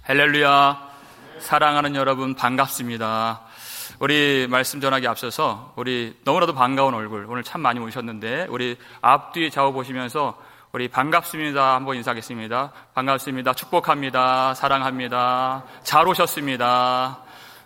할렐루야. 사랑하는 여러분 반갑습니다. 우리 말씀 전하기 앞서서 우리 너무나도 반가운 얼굴 오늘 참 많이 오셨는데 우리 앞뒤 좌우 보시면서 우리 반갑습니다 한번 인사하겠습니다. 반갑습니다. 축복합니다. 사랑합니다. 잘 오셨습니다.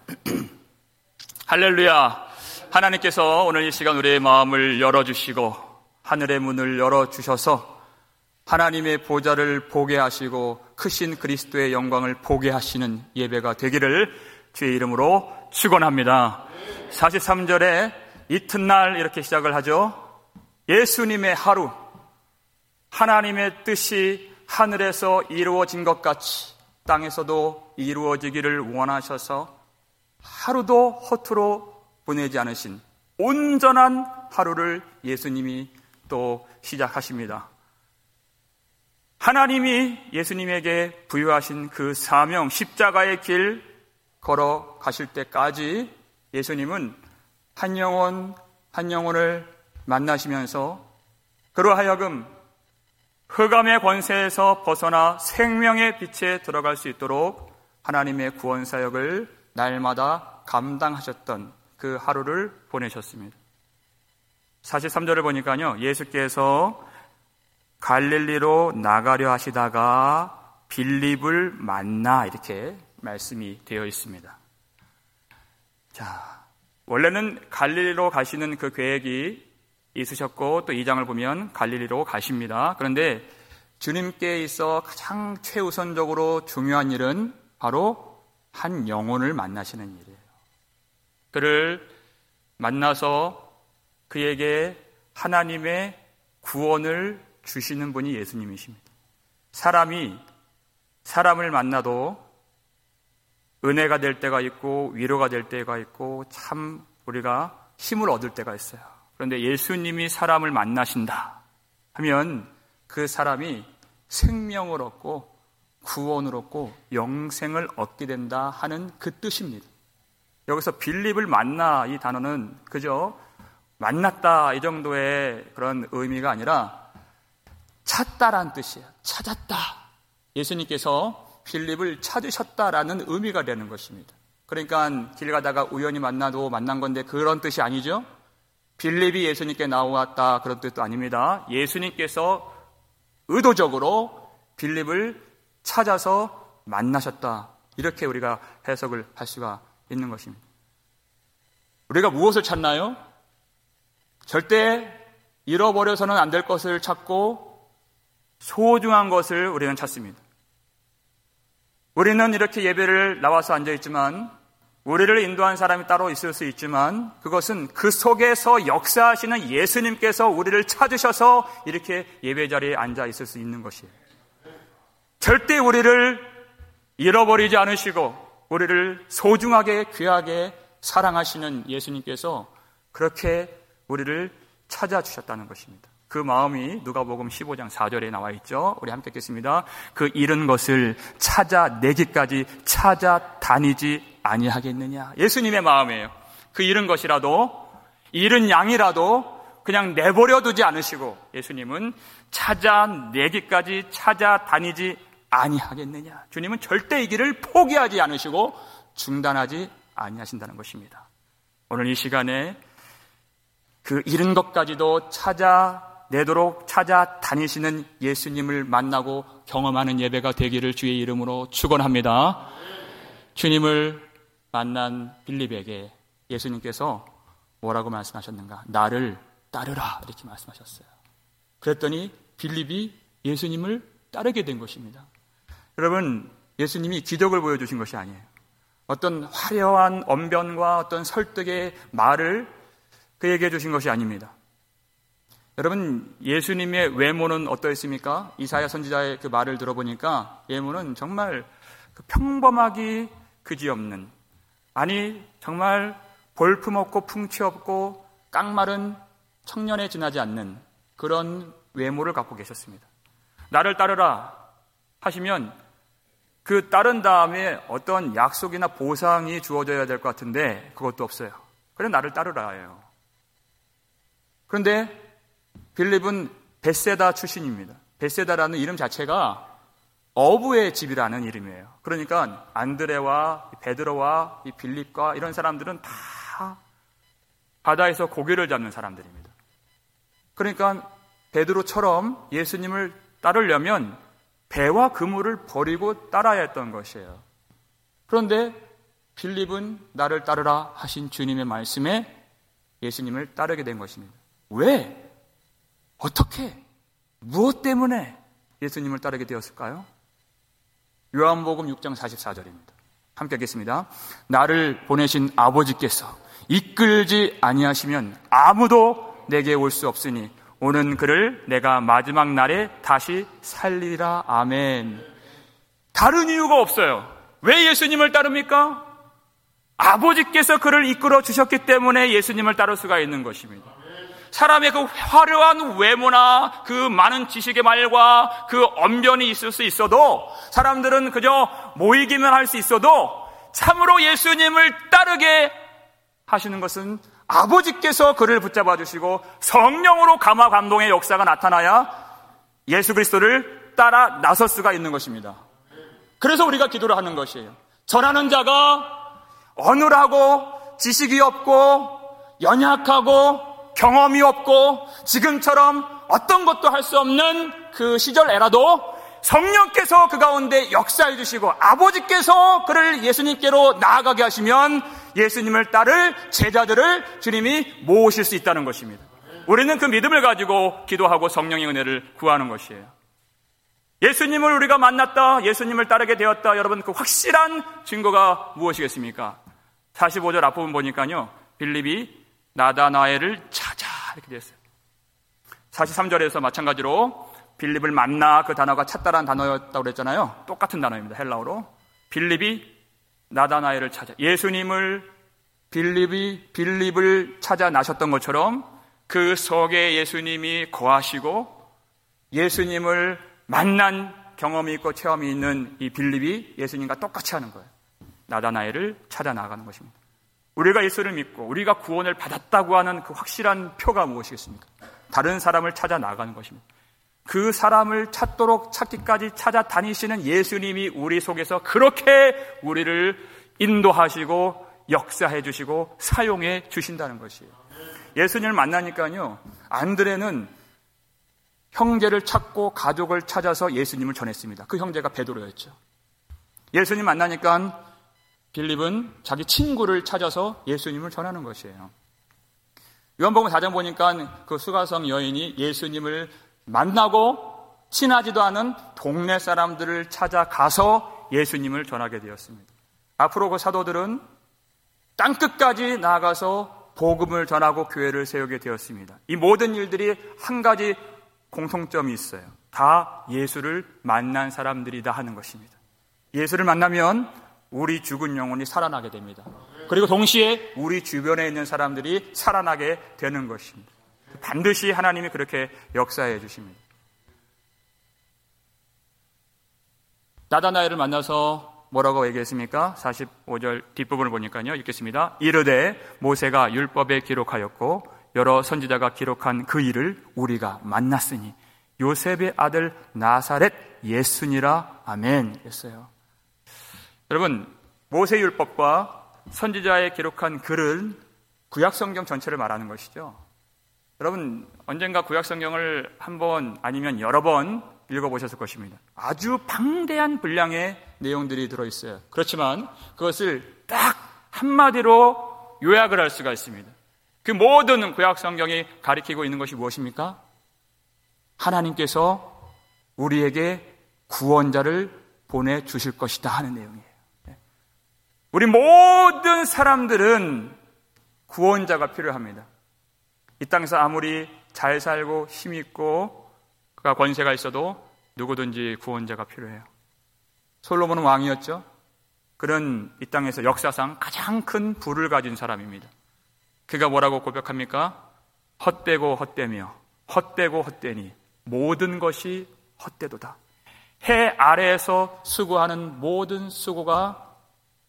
할렐루야. 하나님께서 오늘 이 시간 우리의 마음을 열어주시고 하늘의 문을 열어주셔서 하나님의 보좌를 보게 하시고 크신 그리스도의 영광을 보게 하시는 예배가 되기를 주의 이름으로 축원합니다. 43절에 이튿날 이렇게 시작을 하죠. 예수님의 하루, 하나님의 뜻이 하늘에서 이루어진 것 같이 땅에서도 이루어지기를 원하셔서 하루도 허투루 보내지 않으신 온전한 하루를 예수님이 또 시작하십니다. 하나님이 예수님에게 부여하신 그 사명, 십자가의 길 걸어가실 때까지 예수님은 한 영혼 한 영혼을 만나시면서 그로 하여금 흑암의 권세에서 벗어나 생명의 빛에 들어갈 수 있도록 하나님의 구원 사역을 날마다 감당하셨던 그 하루를 보내셨습니다. 43절을 보니까요, 예수께서 갈릴리로 나가려 하시다가 빌립을 만나 이렇게 말씀이 되어 있습니다. 자, 원래는 갈릴리로 가시는 그 계획이 있으셨고 또 2장을 보면 갈릴리로 가십니다. 그런데 주님께 있어 가장 최우선적으로 중요한 일은 바로 한 영혼을 만나시는 일이에요. 그를 만나서 그에게 하나님의 구원을 주시는 분이 예수님이십니다. 사람이 사람을 만나도 은혜가 될 때가 있고 위로가 될 때가 있고 참 우리가 힘을 얻을 때가 있어요. 그런데 예수님이 사람을 만나신다 하면 그 사람이 생명을 얻고 구원을 얻고 영생을 얻게 된다 하는 그 뜻입니다. 여기서 빌립을 만나 이 단어는 그저 만났다 이 정도의 그런 의미가 아니라 찾다라는 뜻이에요. 찾았다. 예수님께서 빌립을 찾으셨다라는 의미가 되는 것입니다. 그러니까 길 가다가 우연히 만나도 만난 건데 그런 뜻이 아니죠. 빌립이 예수님께 나왔다 그런 뜻도 아닙니다. 예수님께서 의도적으로 빌립을 찾아서 만나셨다. 이렇게 우리가 해석을 할 수가 있는 것입니다. 우리가 무엇을 찾나요? 절대 잃어버려서는 안 될 것을 찾고 소중한 것을 우리는 찾습니다. 우리는 이렇게 예배를 나와서 앉아있지만 우리를 인도한 사람이 따로 있을 수 있지만 그것은 그 속에서 역사하시는 예수님께서 우리를 찾으셔서 이렇게 예배 자리에 앉아 있을 수 있는 것이에요. 절대 우리를 잃어버리지 않으시고 우리를 소중하게 귀하게 사랑하시는 예수님께서 그렇게 우리를 찾아주셨다는 것입니다. 그 마음이 누가복음 15장 4절에 나와 있죠. 우리 함께 읽겠습니다. 그 잃은 것을 찾아내기까지 찾아다니지 아니하겠느냐. 예수님의 마음이에요. 그 잃은 것이라도 잃은 양이라도 그냥 내버려두지 않으시고 예수님은 찾아내기까지 찾아다니지 아니하겠느냐. 주님은 절대 이 길을 포기하지 않으시고 중단하지 아니하신다는 것입니다. 오늘 이 시간에 그 잃은 것까지도 찾아내도록 찾아다니시는 예수님을 만나고 경험하는 예배가 되기를 주의 이름으로 축원합니다. 주님을 만난 빌립에게 예수님께서 뭐라고 말씀하셨는가? 나를 따르라 이렇게 말씀하셨어요. 그랬더니 빌립이 예수님을 따르게 된 것입니다. 여러분, 예수님이 기적을 보여주신 것이 아니에요. 어떤 화려한 언변과 어떤 설득의 말을 그에게 해주신 것이 아닙니다. 여러분, 예수님의 외모는 어떠했습니까? 이사야 선지자의 그 말을 들어보니까 외모는 정말 평범하기 그지없는, 아니 정말 볼품없고 풍치없고 깡마른 청년에 지나지 않는 그런 외모를 갖고 계셨습니다. 나를 따르라 하시면 그 따른 다음에 어떤 약속이나 보상이 주어져야 될 것 같은데 그것도 없어요. 그래 나를 따르라예요. 그런데 빌립은 벳세다 출신입니다. 벳세다라는 이름 자체가 어부의 집이라는 이름이에요. 그러니까 안드레와 베드로와 이 빌립과 이런 사람들은 다 바다에서 고기를 잡는 사람들입니다. 그러니까 베드로처럼 예수님을 따르려면 배와 그물을 버리고 따라야 했던 것이에요. 그런데 빌립은 나를 따르라 하신 주님의 말씀에 예수님을 따르게 된 것입니다. 왜? 어떻게? 무엇 때문에 예수님을 따르게 되었을까요? 요한복음 6장 44절입니다. 함께 읽겠습니다. 나를 보내신 아버지께서 이끌지 아니하시면 아무도 내게 올 수 없으니 오는 그를 내가 마지막 날에 다시 살리리라. 아멘. 다른 이유가 없어요. 왜 예수님을 따릅니까? 아버지께서 그를 이끌어 주셨기 때문에 예수님을 따를 수가 있는 것입니다. 사람의 그 화려한 외모나 그 많은 지식의 말과 그 언변이 있을 수 있어도, 사람들은 그저 모이기만 할 수 있어도 참으로 예수님을 따르게 하시는 것은 아버지께서 그를 붙잡아 주시고 성령으로 감화 감동의 역사가 나타나야 예수 그리스도를 따라 나설 수가 있는 것입니다. 그래서 우리가 기도를 하는 것이에요. 전하는 자가 어눌하고 지식이 없고 연약하고 경험이 없고 지금처럼 어떤 것도 할 수 없는 그 시절에라도 성령께서 그 가운데 역사해 주시고 아버지께서 그를 예수님께로 나아가게 하시면 예수님을 따를 제자들을 주님이 모으실 수 있다는 것입니다. 우리는 그 믿음을 가지고 기도하고 성령의 은혜를 구하는 것이에요. 예수님을 우리가 만났다, 예수님을 따르게 되었다. 여러분, 그 확실한 증거가 무엇이겠습니까? 45절 앞부분 보니까요, 빌립이 나다나엘을 찾아 이렇게 되었어요. 43절에서 마찬가지로 빌립을 만나, 그 단어가 찾다라는 단어였다고 그랬잖아요. 똑같은 단어입니다. 헬라어로. 빌립이 나다나엘을 찾아, 예수님을 빌립을 찾아 나셨던 것처럼 그 속에 예수님이 거하시고 예수님을 만난 경험이 있고 체험이 있는 이 빌립이 예수님과 똑같이 하는 거예요. 나다나엘을 찾아 나가는 것입니다. 우리가 예수를 믿고 우리가 구원을 받았다고 하는 그 확실한 표가 무엇이겠습니까? 다른 사람을 찾아 나가는 것입니다. 그 사람을 찾기까지 찾아다니시는 예수님이 우리 속에서 그렇게 우리를 인도하시고 역사해 주시고 사용해 주신다는 것이에요. 예수님을 만나니까요, 안드레는 형제를 찾고 가족을 찾아서 예수님을 전했습니다. 그 형제가 베드로였죠. 예수님 만나니까 빌립은 자기 친구를 찾아서 예수님을 전하는 것이에요. 요한복음 4장 보니까 그 수가성 여인이 예수님을 만나고 친하지도 않은 동네 사람들을 찾아가서 예수님을 전하게 되었습니다. 앞으로 그 사도들은 땅끝까지 나아가서 복음을 전하고 교회를 세우게 되었습니다. 이 모든 일들이 한 가지 공통점이 있어요. 다 예수를 만난 사람들이다 하는 것입니다. 예수를 만나면 우리 죽은 영혼이 살아나게 됩니다. 그리고 동시에 우리 주변에 있는 사람들이 살아나게 되는 것입니다. 반드시 하나님이 그렇게 역사해 주십니다. 나다나엘을 만나서 뭐라고 얘기했습니까? 45절 뒷부분을 보니까요, 읽겠습니다. 이르되 모세가 율법에 기록하였고 여러 선지자가 기록한 그 일을 우리가 만났으니 요셉의 아들 나사렛 예수니라. 아멘 했어요. 여러분, 모세율법과 선지자에 기록한 글은 구약성경 전체를 말하는 것이죠. 여러분, 언젠가 구약성경을 한 번 아니면 여러 번 읽어보셨을 것입니다. 아주 방대한 분량의 내용들이 들어있어요. 그렇지만 그것을 딱 한마디로 요약을 할 수가 있습니다. 그 모든 구약성경이 가리키고 있는 것이 무엇입니까? 하나님께서 우리에게 구원자를 보내주실 것이다 하는 내용이에요. 우리 모든 사람들은 구원자가 필요합니다. 이 땅에서 아무리 잘 살고 힘있고 그가 권세가 있어도 누구든지 구원자가 필요해요. 솔로몬은 왕이었죠. 그는 이 땅에서 역사상 가장 큰 부를 가진 사람입니다. 그가 뭐라고 고백합니까? 헛되고 헛되며 헛되고 헛되니 모든 것이 헛되도다. 해 아래에서 수고하는 모든 수고가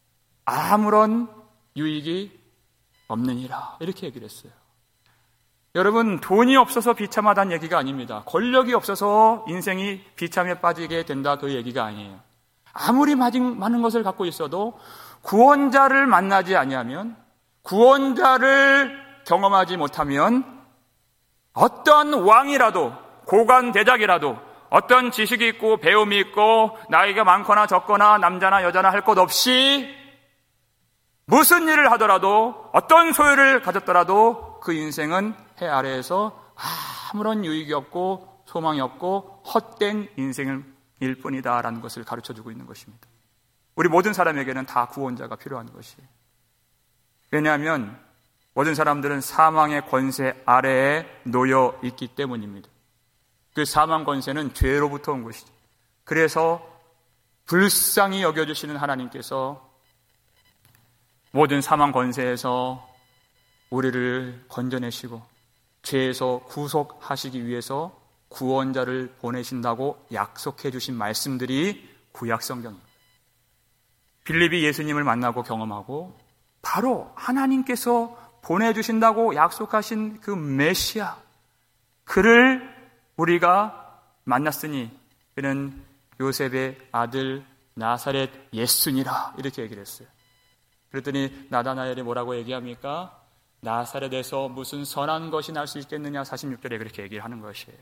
아무런 유익이 없느니라. 이렇게 얘기를 했어요. 여러분, 돈이 없어서 비참하다는 얘기가 아닙니다. 권력이 없어서 인생이 비참에 빠지게 된다, 그 얘기가 아니에요. 아무리 많은 것을 갖고 있어도 구원자를 만나지 아니하면, 구원자를 경험하지 못하면 어떤 왕이라도, 고관대작이라도, 어떤 지식이 있고 배움이 있고 나이가 많거나 적거나 남자나 여자나 할 것 없이 무슨 일을 하더라도, 어떤 소유를 가졌더라도 그 인생은 해 아래에서 아무런 유익이 없고 소망이 없고 헛된 인생일 뿐이다라는 것을 가르쳐주고 있는 것입니다. 우리 모든 사람에게는 다 구원자가 필요한 것이에요. 왜냐하면 모든 사람들은 사망의 권세 아래에 놓여 있기 때문입니다. 그 사망 권세는 죄로부터 온 것이죠. 그래서 불쌍히 여겨주시는 하나님께서 모든 사망 권세에서 우리를 건져내시고 죄에서 구속하시기 위해서 구원자를 보내신다고 약속해 주신 말씀들이 구약 성경입니다. 빌립이 예수님을 만나고 경험하고 바로 하나님께서 보내주신다고 약속하신 그 메시아, 그를 우리가 만났으니 그는 요셉의 아들 나사렛 예수니라, 이렇게 얘기를 했어요. 그랬더니 나다나엘이 뭐라고 얘기합니까? 나사렛에서 무슨 선한 것이 날 수 있겠느냐, 46절에 그렇게 얘기를 하는 것이에요.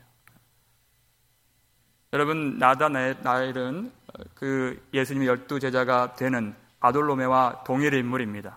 여러분, 나다나엘은 그 예수님의 12제자가 되는 바돌로메와 동일의 인물입니다.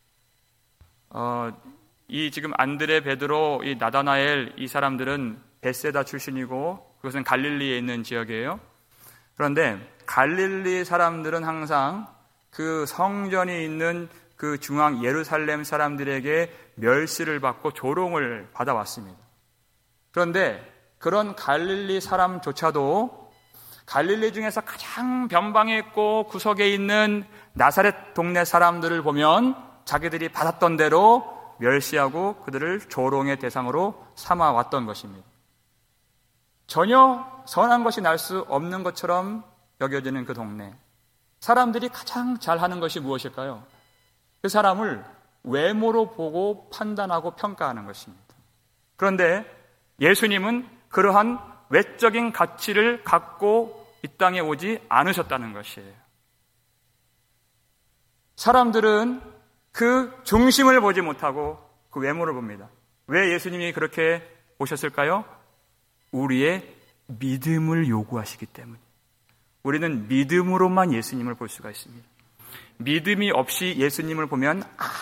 이 지금 안드레, 베드로, 이 나다나엘, 이 사람들은 베세다 출신이고 그것은 갈릴리에 있는 지역이에요. 그런데 갈릴리 사람들은 항상 그 성전이 있는 그 중앙 예루살렘 사람들에게 멸시를 받고 조롱을 받아왔습니다. 그런데 그런 갈릴리 사람조차도 갈릴리 중에서 가장 변방에 있고 구석에 있는 나사렛 동네 사람들을 보면 자기들이 받았던 대로 멸시하고 그들을 조롱의 대상으로 삼아왔던 것입니다. 전혀 선한 것이 날 수 없는 것처럼 여겨지는 그 동네. 사람들이 가장 잘하는 것이 무엇일까요? 그 사람을 외모로 보고 판단하고 평가하는 것입니다. 그런데 예수님은 그러한 외적인 가치를 갖고 이 땅에 오지 않으셨다는 것이에요. 사람들은 그 중심을 보지 못하고 그 외모를 봅니다. 왜 예수님이 그렇게 오셨을까요? 우리의 믿음을 요구하시기 때문에. 우리는 믿음으로만 예수님을 볼 수가 있습니다. 믿음이 없이 예수님을 보면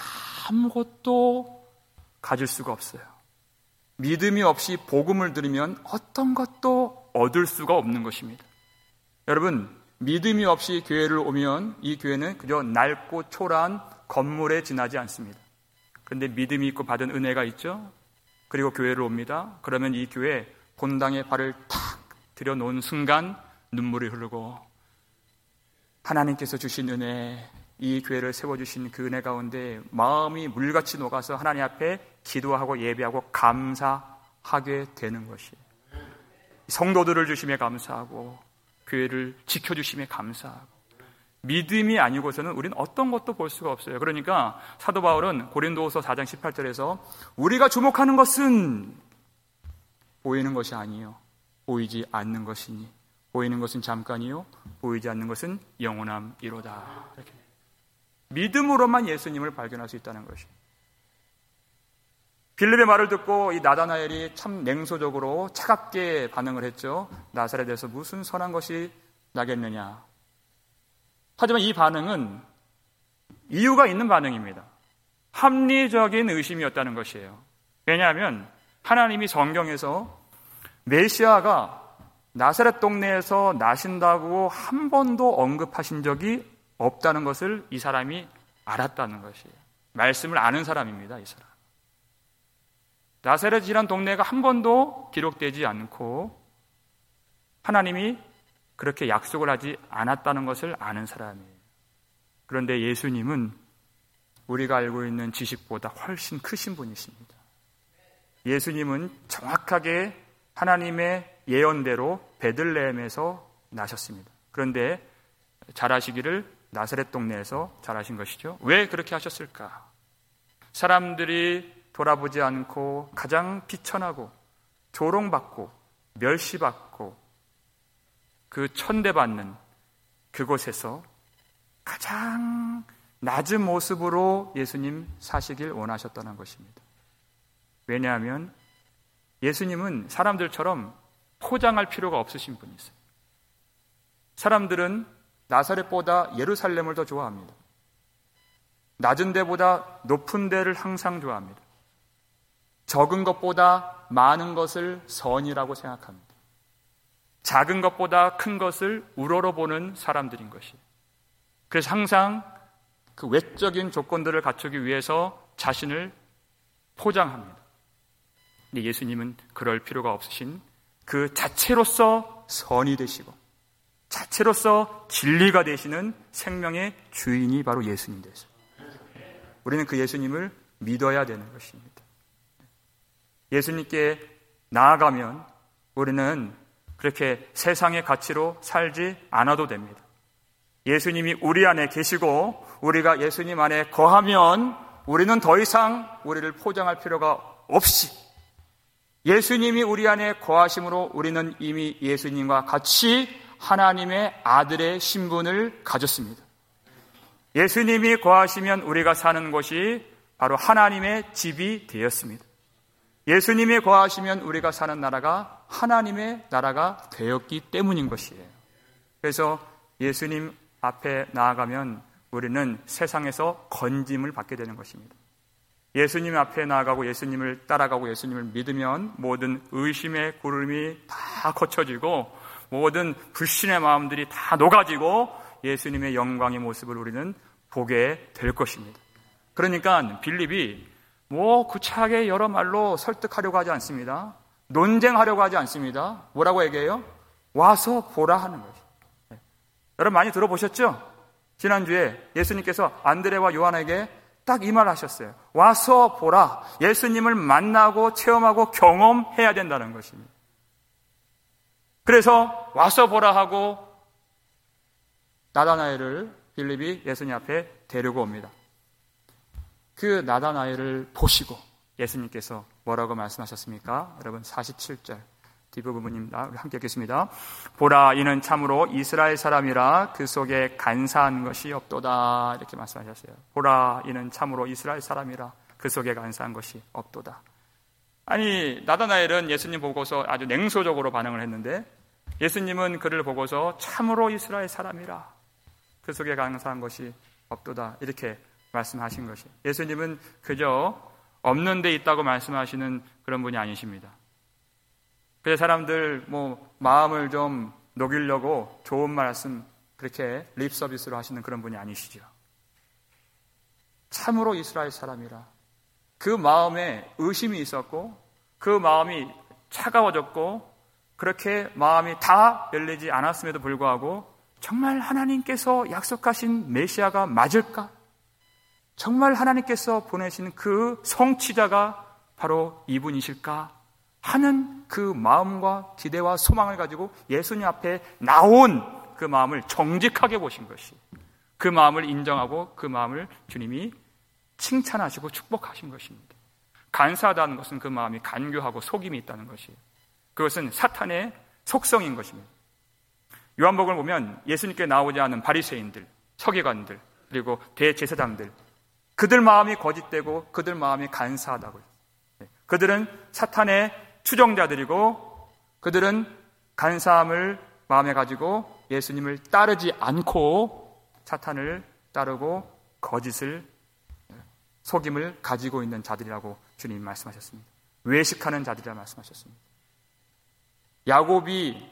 아무것도 가질 수가 없어요. 믿음이 없이 복음을 들으면 어떤 것도 얻을 수가 없는 것입니다. 여러분, 믿음이 없이 교회를 오면 이 교회는 그저 낡고 초라한 건물에 지나지 않습니다. 그런데 믿음이 있고 받은 은혜가 있죠. 그리고 교회를 옵니다. 그러면 이 교회 본당에 발을 탁 들여놓은 순간 눈물이 흐르고 하나님께서 주신 은혜, 이 교회를 세워주신 그 은혜 가운데 마음이 물같이 녹아서 하나님 앞에 기도하고 예배하고 감사하게 되는 것이에요. 성도들을 주심에 감사하고 교회를 지켜주심에 감사하고. 믿음이 아니고서는 우리는 어떤 것도 볼 수가 없어요. 그러니까 사도 바울은 고린도후서 4장 18절에서 우리가 주목하는 것은 보이는 것이 아니요 보이지 않는 것이니 보이는 것은 잠깐이요 보이지 않는 것은 영원함이로다. 이렇게. 믿음으로만 예수님을 발견할 수 있다는 것입니다. 빌립의 말을 듣고 이 나다나엘이 참 냉소적으로 차갑게 반응을 했죠. 나사렛에서 무슨 선한 것이 나겠느냐. 하지만 이 반응은 이유가 있는 반응입니다. 합리적인 의심이었다는 것이에요. 왜냐하면 하나님이 성경에서 메시아가 나사렛 동네에서 나신다고 한 번도 언급하신 적이 없다는 것을 이 사람이 알았다는 것이에요. 말씀을 아는 사람입니다, 이 사람. 나사렛이란 동네가 한 번도 기록되지 않고 하나님이 그렇게 약속을 하지 않았다는 것을 아는 사람이에요. 그런데 예수님은 우리가 알고 있는 지식보다 훨씬 크신 분이십니다. 예수님은 정확하게 하나님의 예언대로 베들레헴에서 나셨습니다. 그런데 자라시기를 나사렛 동네에서 자라신 것이죠. 왜 그렇게 하셨을까? 사람들이 돌아보지 않고 가장 비천하고 조롱받고 멸시받고 그 천대받는 그곳에서 가장 낮은 모습으로 예수님 사시길 원하셨다는 것입니다. 왜냐하면 예수님은 사람들처럼 포장할 필요가 없으신 분이세요. 사람들은 나사렛보다 예루살렘을 더 좋아합니다. 낮은 데보다 높은 데를 항상 좋아합니다. 적은 것보다 많은 것을 선이라고 생각합니다. 작은 것보다 큰 것을 우러러 보는 사람들인 것이에요. 그래서 항상 그 외적인 조건들을 갖추기 위해서 자신을 포장합니다. 근데 예수님은 그럴 필요가 없으신 그 자체로서 선이 되시고 자체로서 진리가 되시는 생명의 주인이 바로 예수님 되세요. 우리는 그 예수님을 믿어야 되는 것입니다. 예수님께 나아가면 우리는 그렇게 세상의 가치로 살지 않아도 됩니다. 예수님이 우리 안에 계시고 우리가 예수님 안에 거하면 우리는 더 이상 우리를 포장할 필요가 없이 예수님이 우리 안에 거하심으로 우리는 이미 예수님과 같이 하나님의 아들의 신분을 가졌습니다. 예수님이 거하시면 우리가 사는 곳이 바로 하나님의 집이 되었습니다. 예수님이 거하시면 우리가 사는 나라가 하나님의 나라가 되었기 때문인 것이에요. 그래서 예수님 앞에 나아가면 우리는 세상에서 건짐을 받게 되는 것입니다. 예수님 앞에 나아가고 예수님을 따라가고 예수님을 믿으면 모든 의심의 구름이 다 거쳐지고 모든 불신의 마음들이 다 녹아지고 예수님의 영광의 모습을 우리는 보게 될 것입니다. 그러니까 빌립이 구차하게 여러 말로 설득하려고 하지 않습니다. 논쟁하려고 하지 않습니다. 뭐라고 얘기해요? 와서 보라 하는 거죠. 여러분 많이 들어보셨죠? 지난주에 예수님께서 안드레와 요한에게 딱 이 말 하셨어요. 와서 보라. 예수님을 만나고 체험하고 경험해야 된다는 것입니다. 그래서 와서 보라 하고 나다나엘을 빌립이 예수님 앞에 데리고 옵니다. 그 나다나엘을 보시고 예수님께서 뭐라고 말씀하셨습니까? 여러분 47절 뒷부분입니다. 우리 함께 읽겠습니다. 보라, 이는 참으로 이스라엘 사람이라 그 속에 간사한 것이 없도다. 이렇게 말씀하셨어요. 보라, 이는 참으로 이스라엘 사람이라 그 속에 간사한 것이 없도다. 아니, 나다나엘은 예수님 보고서 아주 냉소적으로 반응을 했는데 예수님은 그를 보고서 참으로 이스라엘 사람이라 그 속에 간사한 것이 없도다. 이렇게 말씀하신 것이. 예수님은 그저 없는 데 있다고 말씀하시는 그런 분이 아니십니다. 그래서 사람들 마음을 좀 녹이려고 좋은 말씀 그렇게 립 서비스로 하시는 그런 분이 아니시죠. 참으로 이스라엘 사람이라 그 마음에 의심이 있었고 그 마음이 차가워졌고 그렇게 마음이 다 열리지 않았음에도 불구하고 정말 하나님께서 약속하신 메시아가 맞을까? 정말 하나님께서 보내신 그 성취자가 바로 이분이실까? 하는 그 마음과 기대와 소망을 가지고 예수님 앞에 나온 그 마음을 정직하게 보신 것이, 그 마음을 인정하고 그 마음을 주님이 칭찬하시고 축복하신 것입니다. 간사하다는 것은 그 마음이 간교하고 속임이 있다는 것이에요. 그것은 사탄의 속성인 것입니다. 요한복음을 보면 예수님께 나오지 않은 바리새인들, 서기관들, 그리고 대제사장들, 그들 마음이 거짓되고 그들 마음이 간사하다고요. 그들은 사탄의 추종자들이고 그들은 간사함을 마음에 가지고 예수님을 따르지 않고 사탄을 따르고 거짓을 속임을 가지고 있는 자들이라고 주님이 말씀하셨습니다. 외식하는 자들이라 말씀하셨습니다. 야곱이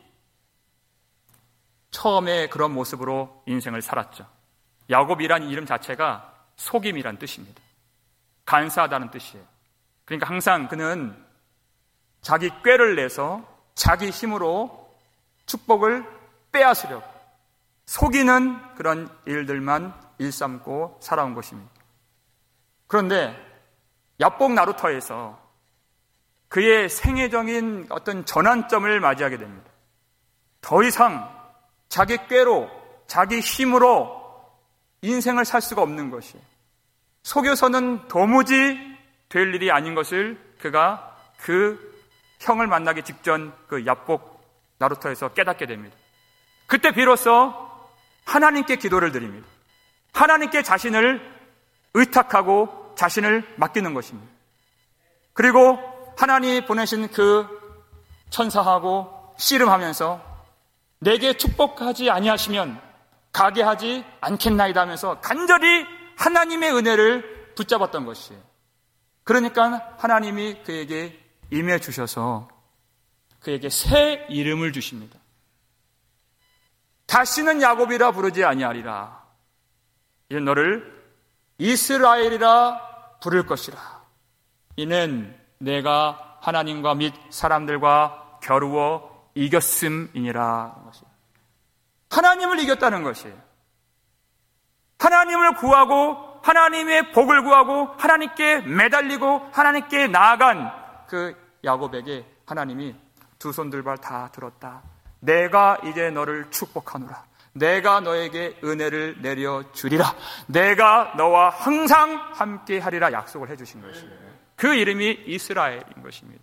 처음에 그런 모습으로 인생을 살았죠. 야곱이란 이름 자체가 속임이란 뜻입니다. 간사하다는 뜻이에요. 그러니까 항상 그는 자기 꾀를 내서 자기 힘으로 축복을 빼앗으려고 속이는 그런 일들만 일삼고 살아온 것입니다. 그런데 야복 나루터에서 그의 생애적인 어떤 전환점을 맞이하게 됩니다. 더 이상 자기 꾀로 자기 힘으로 인생을 살 수가 없는 것이에요. 속여서는 도무지 될 일이 아닌 것을 그가 그 형을 만나기 직전 그 야복 나루터에서 깨닫게 됩니다. 그때 비로소 하나님께 기도를 드립니다. 하나님께 자신을 의탁하고 자신을 맡기는 것입니다. 그리고 하나님이 보내신 그 천사하고 씨름하면서 내게 축복하지 아니하시면 가게 하지 않겠나이다 하면서 간절히 하나님의 은혜를 붙잡았던 것이에요. 그러니까 하나님이 그에게 임해 주셔서 그에게 새 이름을 주십니다. 다시는 야곱이라 부르지 아니하리라. 이제 너를 이스라엘이라 부를 것이라. 이는 내가 하나님과 및 사람들과 겨루어 이겼음이니라. 하나님을 이겼다는 것이에요. 하나님을 구하고 하나님의 복을 구하고 하나님께 매달리고 하나님께 나아간 그 야곱에게 하나님이 두 손들발 다 들었다. 내가 이제 너를 축복하노라. 내가 너에게 은혜를 내려주리라. 내가 너와 항상 함께하리라 약속을 해주신 것이에요. 그 이름이 이스라엘인 것입니다.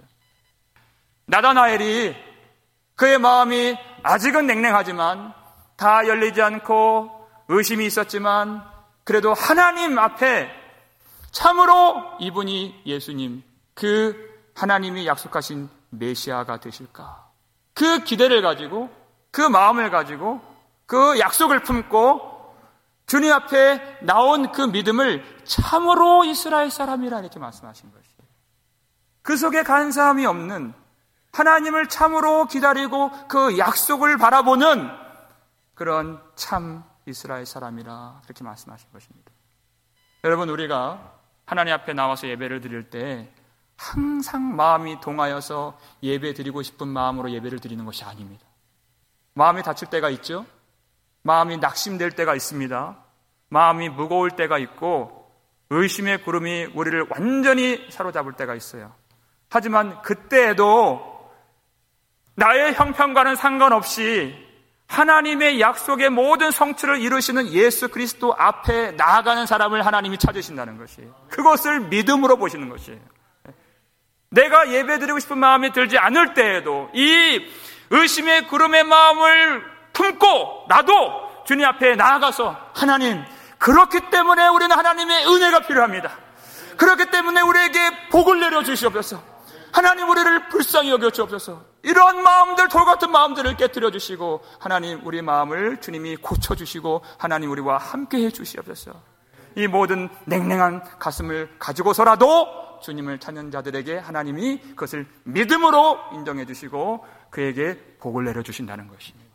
나다나엘이 그의 마음이 아직은 냉랭하지만 다 열리지 않고 의심이 있었지만 그래도 하나님 앞에 참으로 이분이 예수님, 그 하나님이 약속하신 메시아가 되실까? 그 기대를 가지고 그 마음을 가지고 그 약속을 품고 주님 앞에 나온 그 믿음을 참으로 이스라엘 사람이라 이렇게 말씀하신 것이에요. 그 속에 간사함이 없는 하나님을 참으로 기다리고 그 약속을 바라보는 그런 참 이스라엘 사람이라 그렇게 말씀하신 것입니다. 여러분, 우리가 하나님 앞에 나와서 예배를 드릴 때 항상 마음이 동하여서 예배 드리고 싶은 마음으로 예배를 드리는 것이 아닙니다. 마음이 다칠 때가 있죠. 마음이 낙심될 때가 있습니다. 마음이 무거울 때가 있고 의심의 구름이 우리를 완전히 사로잡을 때가 있어요. 하지만 그때에도 나의 형편과는 상관없이 하나님의 약속의 모든 성취를 이루시는 예수 그리스도 앞에 나아가는 사람을 하나님이 찾으신다는 것이에요. 그것을 믿음으로 보시는 것이에요. 내가 예배드리고 싶은 마음이 들지 않을 때에도 이 의심의 구름의 마음을 품고 나도 주님 앞에 나아가서 하나님, 그렇기 때문에 우리는 하나님의 은혜가 필요합니다. 그렇기 때문에 우리에게 복을 내려주시옵소서. 하나님, 우리를 불쌍히 여겨주옵소서. 이런 마음들, 돌같은 마음들을 깨뜨려 주시고 하나님, 우리 마음을 주님이 고쳐주시고 하나님, 우리와 함께해 주시옵소서. 이 모든 냉랭한 가슴을 가지고서라도 주님을 찾는 자들에게 하나님이 그것을 믿음으로 인정해 주시고 그에게 복을 내려주신다는 것입니다.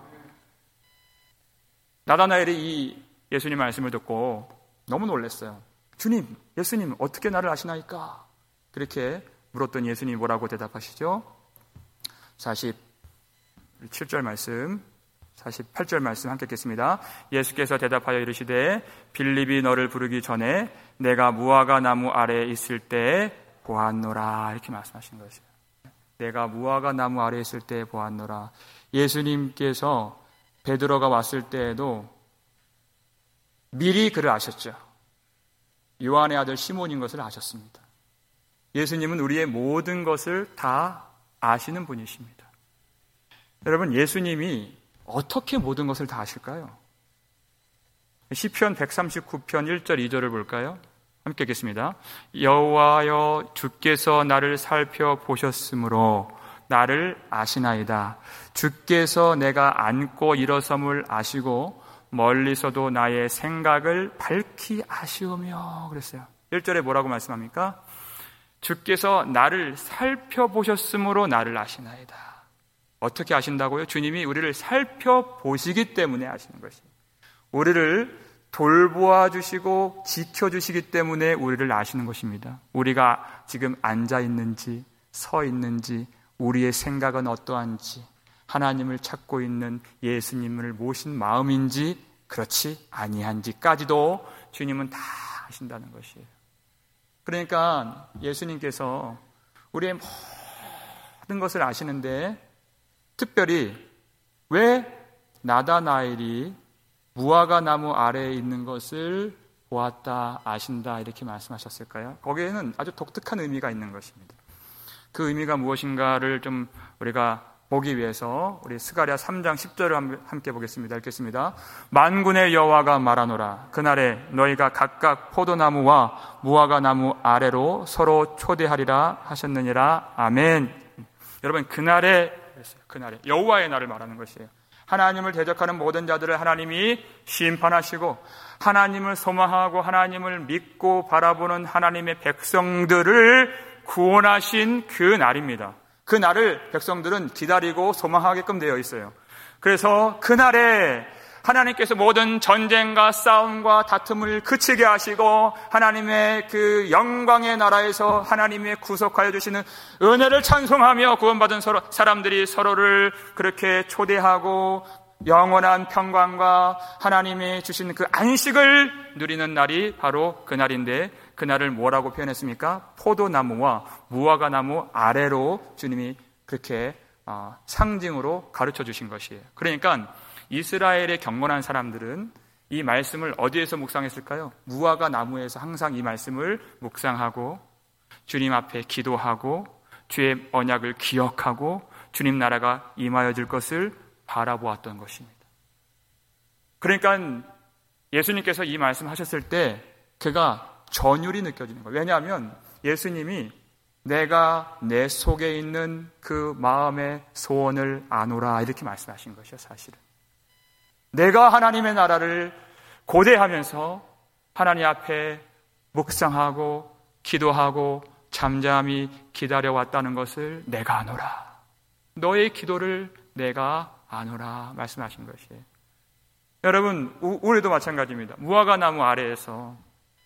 나다나엘이 이 예수님 말씀을 듣고 너무 놀랐어요. 주님, 예수님, 어떻게 나를 아시나이까? 그렇게 물었던 예수님이 뭐라고 대답하시죠? 47절 말씀, 48절 말씀 함께 읽겠습니다. 예수께서 대답하여 이르시되 빌립이 너를 부르기 전에 내가 무화과 나무 아래에 있을 때 보았노라. 이렇게 말씀하신 것이에요. 내가 무화과 나무 아래에 있을 때 보았노라. 예수님께서 베드로가 왔을 때에도 미리 그를 아셨죠. 요한의 아들 시몬인 것을 아셨습니다. 예수님은 우리의 모든 것을 다 아시는 분이십니다. 여러분, 예수님이 어떻게 모든 것을 다 아실까요? 시편 139편 1절 2절을 볼까요? 함께 읽겠습니다. 여호와여, 주께서 나를 살펴보셨으므로 나를 아시나이다. 주께서 내가 앉고 일어섬을 아시고 멀리서도 나의 생각을 밝히 아시오며 그랬어요. 1절에 뭐라고 말씀합니까? 주께서 나를 살펴보셨으므로 나를 아시나이다. 어떻게 아신다고요? 주님이 우리를 살펴보시기 때문에 아시는 것입니다. 우리를 돌보아 주시고 지켜주시기 때문에 우리를 아시는 것입니다. 우리가 지금 앉아 있는지 서 있는지 우리의 생각은 어떠한지 하나님을 찾고 있는 예수님을 모신 마음인지 그렇지 아니한지까지도 주님은 다 아신다는 것이에요. 그러니까 예수님께서 우리의 모든 것을 아시는데 특별히 왜 나다나엘이 무화과 나무 아래에 있는 것을 보았다, 아신다 이렇게 말씀하셨을까요? 거기에는 아주 독특한 의미가 있는 것입니다. 그 의미가 무엇인가를 좀 우리가 보기 위해서 우리 스가랴 3장 10절을 함께 보겠습니다. 읽겠습니다. 만군의 여호와가 말하노라. 그날에 너희가 각각 포도나무와 무화과 나무 아래로 서로 초대하리라 하셨느니라. 아멘. 여러분, 그날에 여호와의 날을 말하는 것이에요. 하나님을 대적하는 모든 자들을 하나님이 심판하시고 하나님을 소망하고 하나님을 믿고 바라보는 하나님의 백성들을 구원하신 그 날입니다. 그 날을 백성들은 기다리고 소망하게끔 되어 있어요. 그래서 그날에 하나님께서 모든 전쟁과 싸움과 다툼을 그치게 하시고 하나님의 그 영광의 나라에서 하나님의 구속하여 주시는 은혜를 찬송하며 구원받은 사람들이 서로를 그렇게 초대하고 영원한 평강과 하나님이 주신 그 안식을 누리는 날이 바로 그 날인데, 그날을 뭐라고 표현했습니까? 포도나무와 무화과나무 아래로 주님이 그렇게 상징으로 가르쳐 주신 것이에요. 그러니까 이스라엘의 경건한 사람들은 이 말씀을 어디에서 묵상했을까요? 무화과나무에서 항상 이 말씀을 묵상하고 주님 앞에 기도하고 주의 언약을 기억하고 주님 나라가 임하여 줄 것을 바라보았던 것입니다. 그러니까 예수님께서 이 말씀하셨을 때 그가 전율이 느껴지는 거예요. 왜냐하면 예수님이 내가 내 속에 있는 그 마음의 소원을 아노라 이렇게 말씀하신 것이요. 사실은 내가 하나님의 나라를 고대하면서 하나님 앞에 묵상하고 기도하고 잠잠히 기다려왔다는 것을 내가 아노라. 너의 기도를 내가 아노라 말씀하신 것이에요. 여러분, 우리도 마찬가지입니다. 무화과나무 아래에서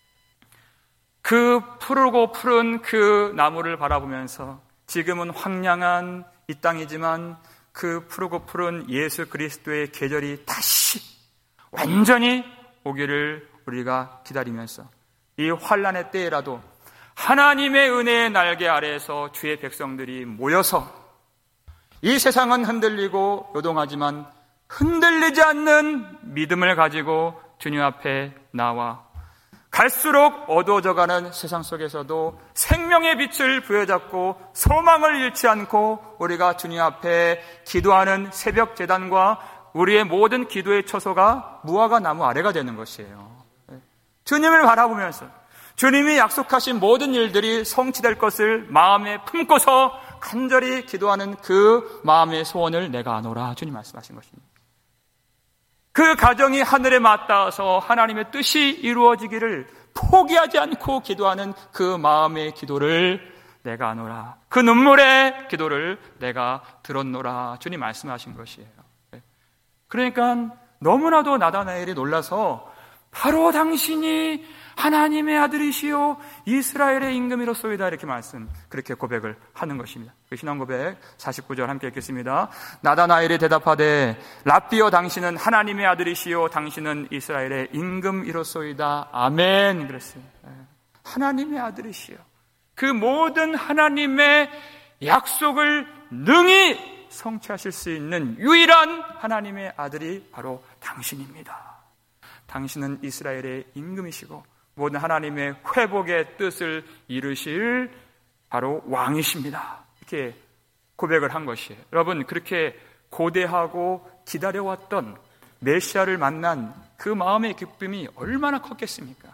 그 푸르고 푸른 그 나무를 바라보면서 지금은 황량한 이 땅이지만 그 푸르고 푸른 예수 그리스도의 계절이 다시 완전히 오기를 우리가 기다리면서 이 환난의 때에라도 하나님의 은혜의 날개 아래에서 주의 백성들이 모여서 이 세상은 흔들리고 요동하지만 흔들리지 않는 믿음을 가지고 주님 앞에 나와 갈수록 어두워져가는 세상 속에서도 생명의 빛을 부여잡고 소망을 잃지 않고 우리가 주님 앞에 기도하는 새벽 제단과 우리의 모든 기도의 처소가 무화과 나무 아래가 되는 것이에요. 주님을 바라보면서 주님이 약속하신 모든 일들이 성취될 것을 마음에 품고서 간절히 기도하는 그 마음의 소원을 내가 아노라 주님 말씀하신 것입니다. 그 가정이 하늘에 맞닿아서 하나님의 뜻이 이루어지기를 포기하지 않고 기도하는 그 마음의 기도를 내가 아노라. 그 눈물의 기도를 내가 들었노라. 주님 말씀하신 것이에요. 그러니까 너무나도 나다나엘이 놀라서 바로 당신이 하나님의 아들이시요 이스라엘의 임금이로소이다 이렇게 그렇게 고백을 하는 것입니다. 그 신앙 고백 49절 함께 읽겠습니다. 나다나엘이 대답하되 랍비여 당신은 하나님의 아들이시요 당신은 이스라엘의 임금이로소이다. 아멘. 그랬어요. 하나님의 아들이시요 그 모든 하나님의 약속을 능히 성취하실 수 있는 유일한 하나님의 아들이 바로 당신입니다. 당신은 이스라엘의 임금이시고 모든 하나님의 회복의 뜻을 이루실 바로 왕이십니다. 이렇게 고백을 한 것이에요. 여러분, 그렇게 고대하고 기다려왔던 메시아를 만난 그 마음의 기쁨이 얼마나 컸겠습니까?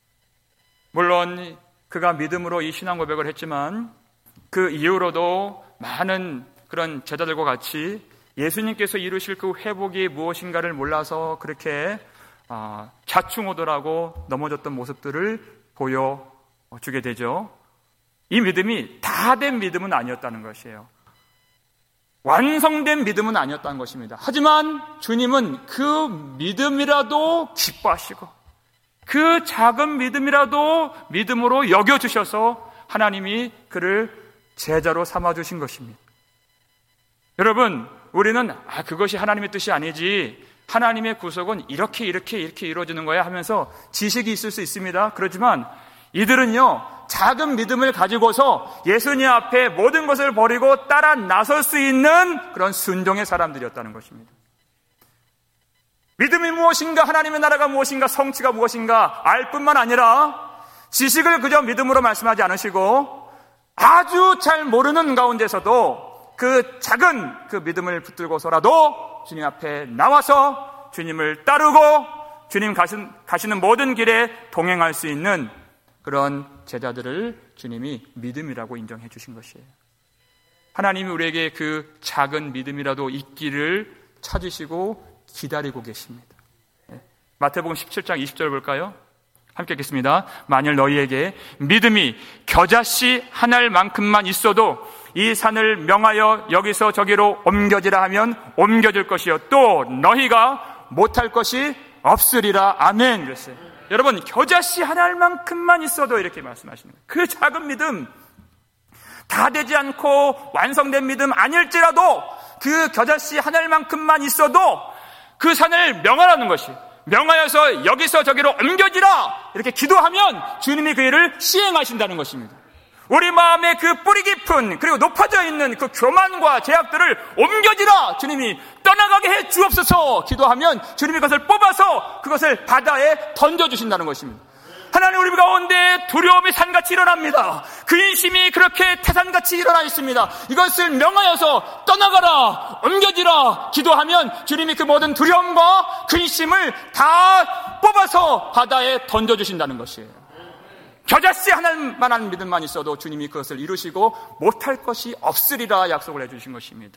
물론 그가 믿음으로 이 신앙 고백을 했지만 그 이후로도 많은 그런 제자들과 같이 예수님께서 이루실 그 회복이 무엇인가를 몰라서 그렇게 자충우돌하고 넘어졌던 모습들을 보여주게 되죠. 이 믿음이 다 된 믿음은 아니었다는 것이에요. 완성된 믿음은 아니었다는 것입니다. 하지만 주님은 그 믿음이라도 기뻐하시고 그 작은 믿음이라도 믿음으로 여겨주셔서 하나님이 그를 제자로 삼아주신 것입니다. 여러분, 우리는 그것이 하나님의 뜻이 아니지, 하나님의 구속은 이렇게 이루어지는 거야 하면서 지식이 있을 수 있습니다. 그렇지만 이들은요, 작은 믿음을 가지고서 예수님 앞에 모든 것을 버리고 따라 나설 수 있는 그런 순종의 사람들이었다는 것입니다. 믿음이 무엇인가, 하나님의 나라가 무엇인가, 성취가 무엇인가 알 뿐만 아니라 지식을 그저 믿음으로 말씀하지 않으시고 아주 잘 모르는 가운데서도 그 작은 그 믿음을 붙들고서라도 주님 앞에 나와서 주님을 따르고 주님 가시는 모든 길에 동행할 수 있는 그런 제자들을 주님이 믿음이라고 인정해 주신 것이에요. 하나님이 우리에게 그 작은 믿음이라도 있기를 찾으시고 기다리고 계십니다. 마태복음 17장 20절 볼까요? 함께 읽겠습니다. 만일 너희에게 믿음이 겨자씨 한 알만큼만 있어도 이 산을 명하여 여기서 저기로 옮겨지라 하면 옮겨질 것이요 또 너희가 못할 것이 없으리라. 아멘. 그랬어요. 여러분, 겨자씨 한 알만큼만 있어도 이렇게 말씀하시는 거예요. 그 작은 믿음, 다 되지 않고 완성된 믿음 아닐지라도 그 겨자씨 한 알만큼만 있어도 그 산을 명하라는 것이, 명하여서 여기서 저기로 옮겨지라 이렇게 기도하면 주님이 그 일을 시행하신다는 것입니다. 우리 마음의 그 뿌리 깊은 그리고 높아져 있는 그 교만과 제약들을 옮겨지라, 주님이 떠나가게 해 주옵소서 기도하면 주님이 그것을 뽑아서 그것을 바다에 던져주신다는 것입니다. 하나님, 우리 가운데 두려움이 산같이 일어납니다. 근심이 그렇게 태산같이 일어나 있습니다. 이것을 명하여서 떠나가라, 옮겨지라 기도하면 주님이 그 모든 두려움과 근심을 다 뽑아서 바다에 던져주신다는 것이에요. 겨자씨 하나만한 믿음만 있어도 주님이 그것을 이루시고 못할 것이 없으리라 약속을 해주신 것입니다.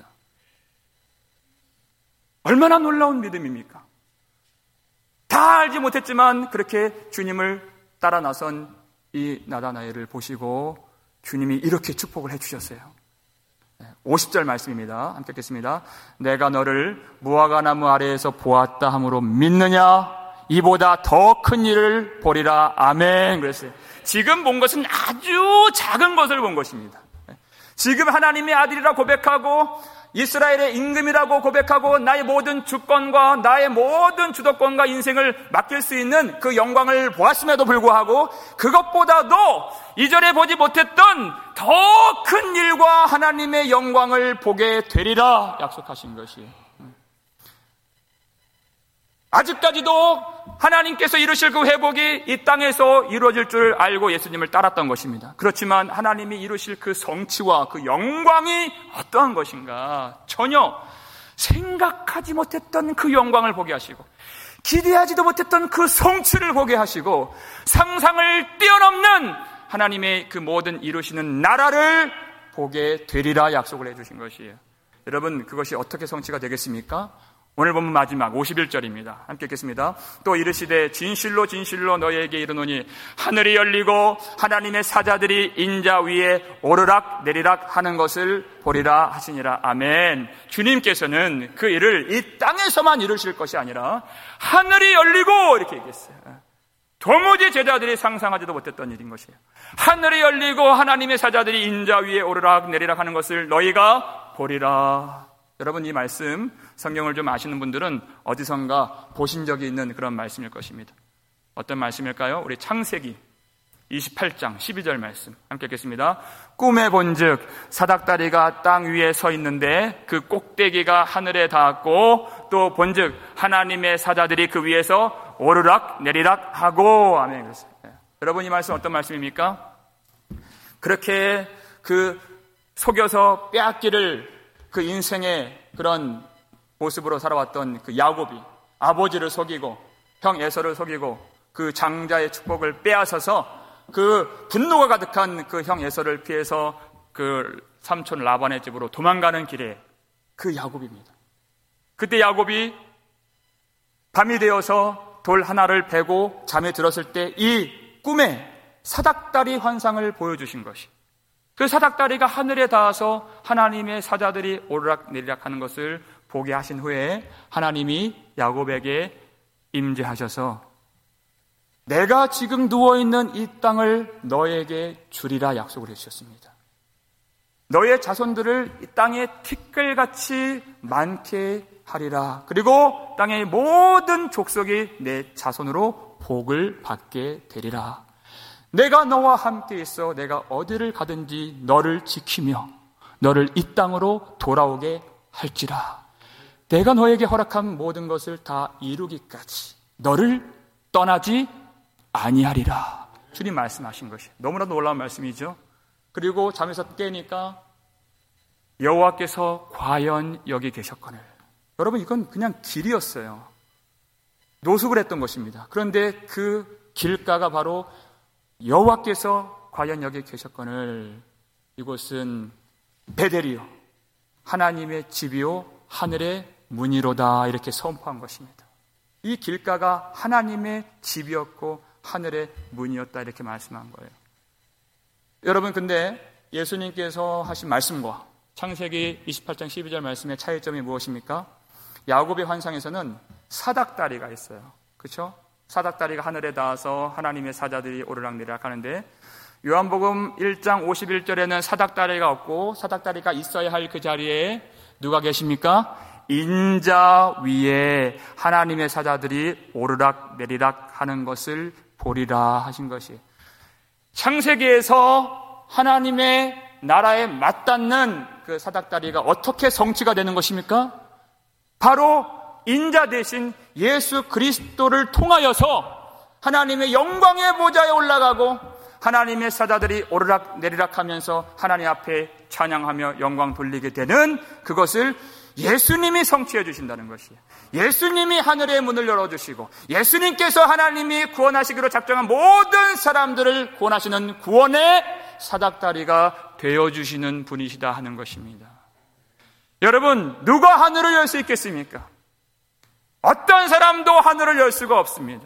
얼마나 놀라운 믿음입니까? 다 알지 못했지만 그렇게 주님을 따라 나선 이 나다나엘을 보시고 주님이 이렇게 축복을 해주셨어요. 50절 말씀입니다. 함께 읽겠습니다. 내가 너를 무화과나무 아래에서 보았다 함으로 믿느냐? 이보다 더 큰 일을 보리라. 아멘. 그랬어요. 지금 본 것은 아주 작은 것을 본 것입니다. 지금 하나님의 아들이라 고백하고 이스라엘의 임금이라고 고백하고 나의 모든 주권과 나의 모든 주도권과 인생을 맡길 수 있는 그 영광을 보았음에도 불구하고 그것보다도 이전에 보지 못했던 더 큰 일과 하나님의 영광을 보게 되리라 약속하신 것이에요. 아직까지도 하나님께서 이루실 그 회복이 이 땅에서 이루어질 줄 알고 예수님을 따랐던 것입니다. 그렇지만 하나님이 이루실 그 성취와 그 영광이 어떠한 것인가 전혀 생각하지 못했던 그 영광을 보게 하시고 기대하지도 못했던 그 성취를 보게 하시고 상상을 뛰어넘는 하나님의 그 모든 이루시는 나라를 보게 되리라 약속을 해주신 것이에요. 여러분, 그것이 어떻게 성취가 되겠습니까? 오늘 본문 마지막 51절입니다. 함께 읽겠습니다. 또 이르시되 진실로 진실로 너희에게 이르노니 하늘이 열리고 하나님의 사자들이 인자 위에 오르락 내리락 하는 것을 보리라 하시니라. 아멘. 주님께서는 그 일을 이 땅에서만 이루실 것이 아니라 하늘이 열리고 이렇게 얘기했어요. 도무지 제자들이 상상하지도 못했던 일인 것이에요. 하늘이 열리고 하나님의 사자들이 인자 위에 오르락 내리락 하는 것을 너희가 보리라. 여러분, 이 말씀 성경을 좀 아시는 분들은 어디선가 보신 적이 있는 그런 말씀일 것입니다. 어떤 말씀일까요? 우리 창세기 28장 12절 말씀 함께 읽겠습니다. 꿈에 본즉 사닥다리가 땅 위에 서 있는데 그 꼭대기가 하늘에 닿았고 또 본즉 하나님의 사자들이 그 위에서 오르락 내리락 하고. 아멘. 여러분, 이 말씀 어떤 말씀입니까? 그렇게 그 속여서 빼앗기를 그 인생의 그런 모습으로 살아왔던 그 야곱이 아버지를 속이고 형 에서를 속이고 그 장자의 축복을 빼앗아서 그 분노가 가득한 그 형 에서를 피해서 그 삼촌 라반의 집으로 도망가는 길에 그 야곱입니다. 그때 야곱이 밤이 되어서 돌 하나를 베고 잠에 들었을 때 이 꿈에 사닥다리 환상을 보여주신 것이, 그 사닥다리가 하늘에 닿아서 하나님의 사자들이 오르락 내리락 하는 것을 보게 하신 후에 하나님이 야곱에게 임재하셔서 내가 지금 누워있는 이 땅을 너에게 주리라 약속을 해주셨습니다. 너의 자손들을 이 땅에 티끌같이 많게 하리라. 그리고 땅의 모든 족속이 내 자손으로 복을 받게 되리라. 내가 너와 함께 있어 내가 어디를 가든지 너를 지키며 너를 이 땅으로 돌아오게 할지라. 내가 너에게 허락한 모든 것을 다 이루기까지 너를 떠나지 아니하리라. 주님 말씀하신 것이 너무나도 놀라운 말씀이죠. 그리고 잠에서 깨니까 여호와께서 과연 여기 계셨거늘. 여러분, 이건 그냥 길이었어요. 노숙을 했던 것입니다. 그런데 그 길가가 바로 여호와께서 과연 여기 계셨거늘. 이곳은 베델이요, 하나님의 집이요 하늘의 문이로다, 이렇게 선포한 것입니다. 이 길가가 하나님의 집이었고 하늘의 문이었다, 이렇게 말씀한 거예요. 여러분, 근데 예수님께서 하신 말씀과 창세기 28장 12절 말씀의 차이점이 무엇입니까? 야곱의 환상에서는 사닥다리가 있어요. 그렇죠? 사닥다리가 하늘에 닿아서 하나님의 사자들이 오르락내리락 하는데, 요한복음 1장 51절에는 사닥다리가 없고 사닥다리가 있어야 할 그 자리에 누가 계십니까? 인자 위에 하나님의 사자들이 오르락내리락 하는 것을 보리라 하신 것이, 창세기에서 하나님의 나라에 맞닿는 그 사닥다리가 어떻게 성취가 되는 것입니까? 바로 인자 대신 예수 그리스도를 통하여서 하나님의 영광의 보좌에 올라가고 하나님의 사자들이 오르락내리락 하면서 하나님 앞에 찬양하며 영광 돌리게 되는 그것을 예수님이 성취해 주신다는 것이에요. 예수님이 하늘의 문을 열어주시고 예수님께서 하나님이 구원하시기로 작정한 모든 사람들을 구원하시는 구원의 사닥다리가 되어주시는 분이시다 하는 것입니다. 여러분, 누가 하늘을 열 수 있겠습니까? 어떤 사람도 하늘을 열 수가 없습니다.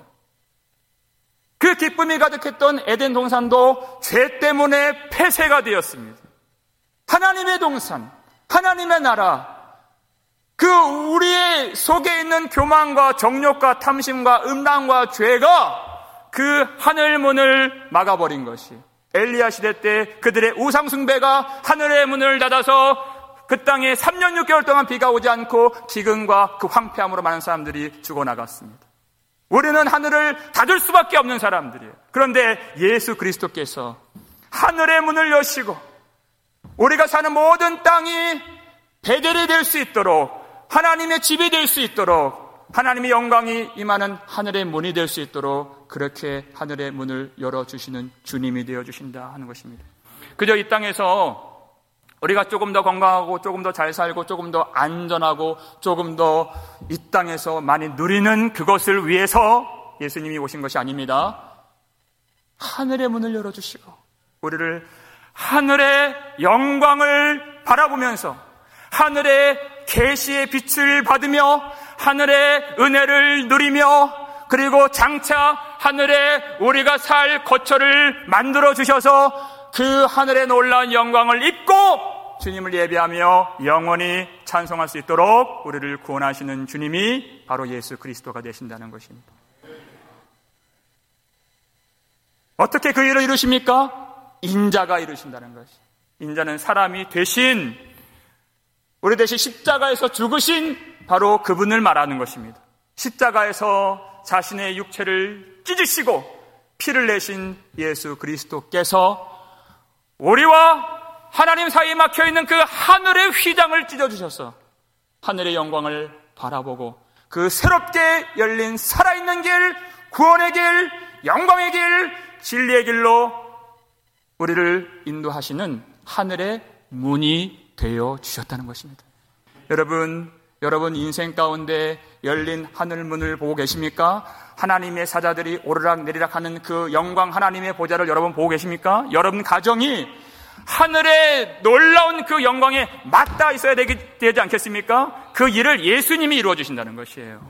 그 기쁨이 가득했던 에덴 동산도 죄 때문에 폐쇄가 되었습니다. 하나님의 동산, 하나님의 나라, 그 우리의 속에 있는 교만과 정욕과 탐심과 음란과 죄가 그 하늘문을 막아버린 것이, 엘리야 시대 때 그들의 우상숭배가 하늘의 문을 닫아서 그 땅에 3년 6개월 동안 비가 오지 않고 기근과 그 황폐함으로 많은 사람들이 죽어나갔습니다. 우리는 하늘을 닫을 수밖에 없는 사람들이에요. 그런데 예수 그리스도께서 하늘의 문을 여시고 우리가 사는 모든 땅이 베델이 될 수 있도록, 하나님의 집이 될 수 있도록, 하나님의 영광이 임하는 하늘의 문이 될 수 있도록 그렇게 하늘의 문을 열어주시는 주님이 되어주신다 하는 것입니다. 그저 이 땅에서 우리가 조금 더 건강하고 조금 더 잘 살고 조금 더 안전하고 조금 더 이 땅에서 많이 누리는 그것을 위해서 예수님이 오신 것이 아닙니다. 하늘의 문을 열어주시고 우리를 하늘의 영광을 바라보면서 하늘의 계시의 빛을 받으며 하늘의 은혜를 누리며, 그리고 장차 하늘에 우리가 살 거처를 만들어 주셔서 그 하늘의 놀라운 영광을 입고 주님을 예배하며 영원히 찬송할 수 있도록 우리를 구원하시는 주님이 바로 예수 그리스도가 되신다는 것입니다. 어떻게 그 일을 이루십니까? 인자가 이루신다는 것이. 인자는 사람이 되신, 우리 대신 십자가에서 죽으신 바로 그분을 말하는 것입니다. 십자가에서 자신의 육체를 찢으시고 피를 내신 예수 그리스도께서 우리와 하나님 사이에 막혀있는 그 하늘의 휘장을 찢어주셔서 하늘의 영광을 바라보고 그 새롭게 열린 살아있는 길, 구원의 길, 영광의 길, 진리의 길로 우리를 인도하시는 하늘의 문이 되어 주셨다는 것입니다. 여러분 인생 가운데 열린 하늘문을 보고 계십니까? 하나님의 사자들이 오르락내리락 하는 그 영광 하나님의 보좌를 여러분 보고 계십니까? 여러분 가정이 하늘의 놀라운 그 영광에 맞닿아 있어야 되지 않겠습니까? 그 일을 예수님이 이루어 주신다는 것이에요.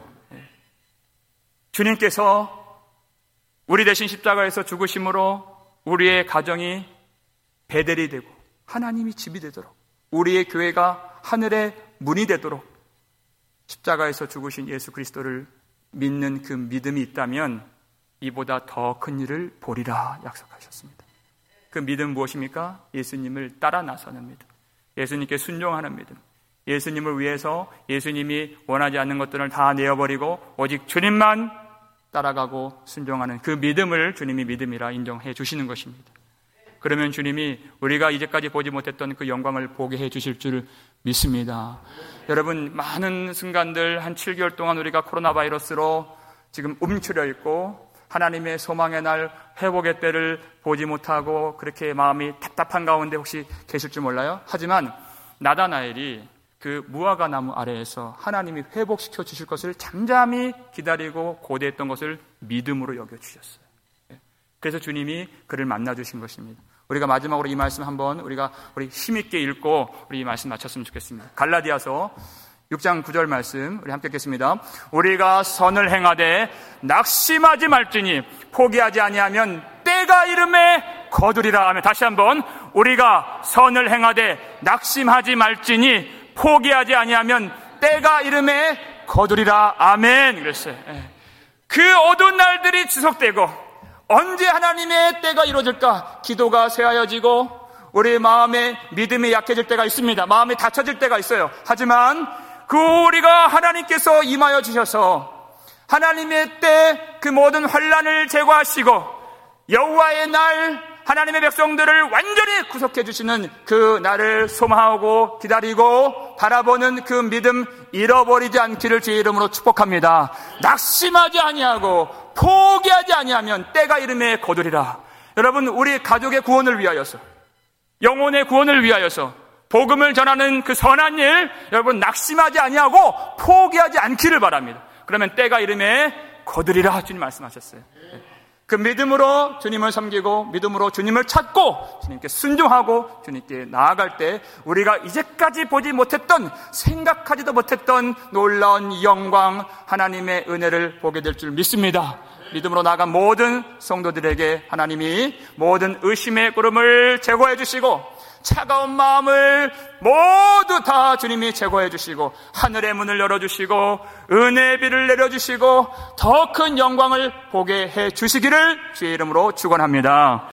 주님께서 우리 대신 십자가에서 죽으심으로 우리의 가정이 베델이 되고 하나님이 집이 되도록, 우리의 교회가 하늘의 문이 되도록 십자가에서 죽으신 예수 그리스도를 믿는 그 믿음이 있다면 이보다 더 큰 일을 보리라 약속하셨습니다. 그 믿음 무엇입니까? 예수님을 따라 나서는 믿음, 예수님께 순종하는 믿음, 예수님을 위해서 예수님이 원하지 않는 것들을 다 내어버리고 오직 주님만 따라가고 순종하는 그 믿음을 주님이 믿음이라 인정해 주시는 것입니다. 그러면 주님이 우리가 이제까지 보지 못했던 그 영광을 보게 해 주실 줄 믿습니다. 여러분, 많은 순간들 한 7개월 동안 우리가 코로나 바이러스로 지금 움츠려 있고 하나님의 소망의 날, 회복의 때를 보지 못하고 그렇게 마음이 답답한 가운데 혹시 계실 줄 몰라요? 하지만 나다나엘이 그 무화과 나무 아래에서 하나님이 회복시켜 주실 것을 잠잠히 기다리고 고대했던 것을 믿음으로 여겨주셨어요. 그래서 주님이 그를 만나주신 것입니다. 우리가 마지막으로 이 말씀 한번 우리 힘있게 읽고 우리 이 말씀 마쳤으면 좋겠습니다. 갈라디아서 6장 9절 말씀 우리 함께 읽겠습니다. 우리가 선을 행하되 낙심하지 말지니 포기하지 아니하면 때가 이름에 거두리라 하며, 다시 한번, 우리가 선을 행하되 낙심하지 말지니 포기하지 아니하면 때가 이름에 거두리라. 아멘. 그랬어요. 그 어두운 날들이 지속되고 언제 하나님의 때가 이루어질까? 기도가 쇠하여지고 우리 마음에 믿음이 약해질 때가 있습니다. 마음이 닫혀질 때가 있어요. 하지만 그 우리가 하나님께서 임하여 주셔서 하나님의 때 그 모든 환난을 제거하시고 여호와의 날, 하나님의 백성들을 완전히 구속해 주시는 그 날을 소망하고 기다리고 바라보는 그 믿음 잃어버리지 않기를 주의 이름으로 축복합니다. 낙심하지 아니하고 포기하지 아니하면 때가 이름에 거두리라. 여러분, 우리 가족의 구원을 위하여서, 영혼의 구원을 위하여서 복음을 전하는 그 선한 일, 여러분 낙심하지 아니하고 포기하지 않기를 바랍니다. 그러면 때가 이름에 거두리라 주님 말씀하셨어요. 그 믿음으로 주님을 섬기고 믿음으로 주님을 찾고 주님께 순종하고 주님께 나아갈 때 우리가 이제까지 보지 못했던, 생각하지도 못했던 놀라운 영광, 하나님의 은혜를 보게 될 줄 믿습니다. 믿음으로 나아간 모든 성도들에게 하나님이 모든 의심의 구름을 제거해 주시고 차가운 마음을 모두 다 주님이 제거해 주시고 하늘의 문을 열어주시고 은혜의 비를 내려주시고 더 큰 영광을 보게 해 주시기를 주의 이름으로 축원합니다.